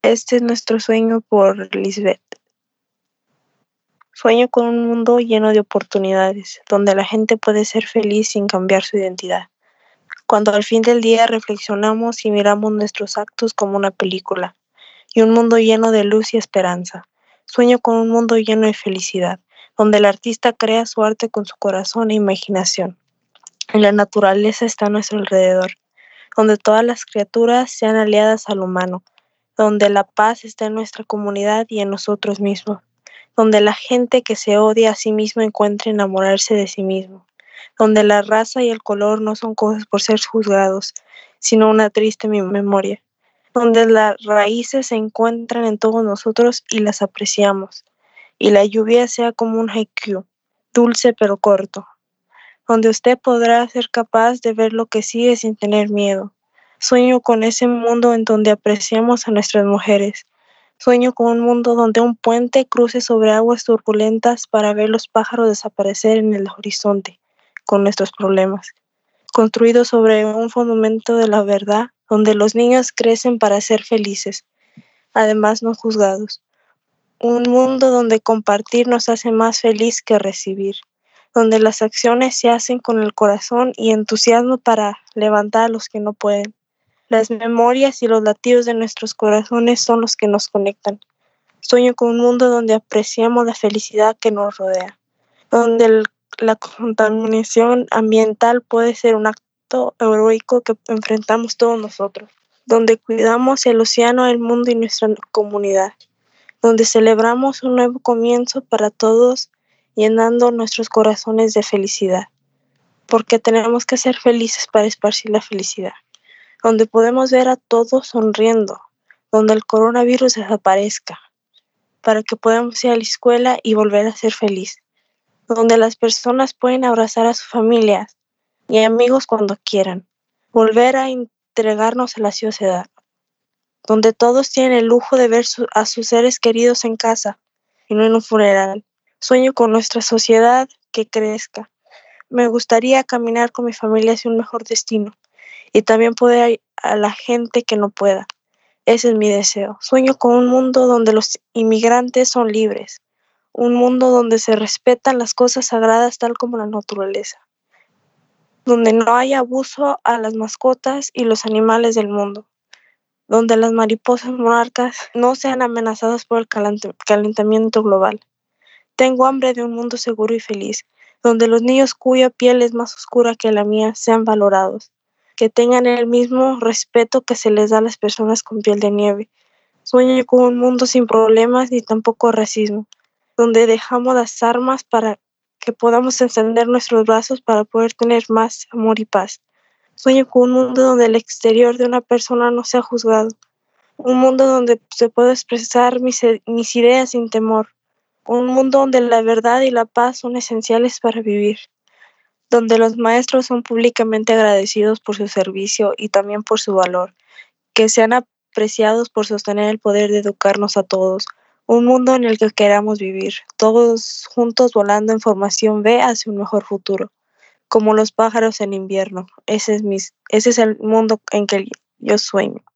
Este es nuestro sueño por Lisbeth. Sueño con un mundo lleno de oportunidades, donde la gente puede ser feliz sin cambiar su identidad. Cuando al fin del día reflexionamos y miramos nuestros actos como una película, y un mundo lleno de luz y esperanza. Sueño con un mundo lleno de felicidad, donde el artista crea su arte con su corazón e imaginación. Y la naturaleza está a nuestro alrededor, donde todas las criaturas sean aliadas al humano, donde la paz está en nuestra comunidad y en nosotros mismos, donde la gente que se odia a sí misma encuentre enamorarse de sí mismo, donde la raza y el color no son cosas por ser juzgados, sino una triste memoria, donde las raíces se encuentran en todos nosotros y las apreciamos, y la lluvia sea como un haiku, dulce pero corto, donde usted podrá ser capaz de ver lo que sigue sin tener miedo. Sueño con ese mundo en donde apreciamos a nuestras mujeres. Sueño con un mundo donde un puente cruce sobre aguas turbulentas para ver los pájaros desaparecer en el horizonte con nuestros problemas. Construido sobre un fundamento de la verdad, donde los niños crecen para ser felices, además no juzgados. Un mundo donde compartir nos hace más feliz que recibir, donde las acciones se hacen con el corazón y entusiasmo para levantar a los que no pueden. Las memorias y los latidos de nuestros corazones son los que nos conectan. Sueño con un mundo donde apreciamos la felicidad que nos rodea, donde la contaminación ambiental puede ser un acto heroico que enfrentamos todos nosotros, donde cuidamos el océano, el mundo y nuestra comunidad, donde celebramos un nuevo comienzo para todos, llenando nuestros corazones de felicidad, porque tenemos que ser felices para esparcir la felicidad, donde podemos ver a todos sonriendo, donde el coronavirus desaparezca, para que podamos ir a la escuela y volver a ser feliz, donde las personas pueden abrazar a sus familias y amigos cuando quieran, volver a entregarnos a la sociedad, donde todos tienen el lujo de ver a sus seres queridos en casa y no en un funeral. Sueño con nuestra sociedad que crezca. Me gustaría caminar con mi familia hacia un mejor destino y también poder ir a la gente que no pueda. Ese es mi deseo. Sueño con un mundo donde los inmigrantes son libres, un mundo donde se respetan las cosas sagradas tal como la naturaleza, donde no haya abuso a las mascotas y los animales del mundo, donde las mariposas monarcas no sean amenazadas por el calentamiento global. Tengo hambre de un mundo seguro y feliz, donde los niños cuya piel es más oscura que la mía sean valorados, que tengan el mismo respeto que se les da a las personas con piel de nieve. Sueño con un mundo sin problemas ni tampoco racismo, donde dejamos las armas para que podamos encender nuestros brazos para poder tener más amor y paz. Sueño con un mundo donde el exterior de una persona no sea juzgado, un mundo donde se pueda expresar mis ideas sin temor, un mundo donde la verdad y la paz son esenciales para vivir, donde los maestros son públicamente agradecidos por su servicio y también por su valor, que sean apreciados por sostener el poder de educarnos a todos, un mundo en el que queramos vivir, todos juntos volando en formación B hacia un mejor futuro, como los pájaros en invierno. Ese es el mundo en que yo sueño.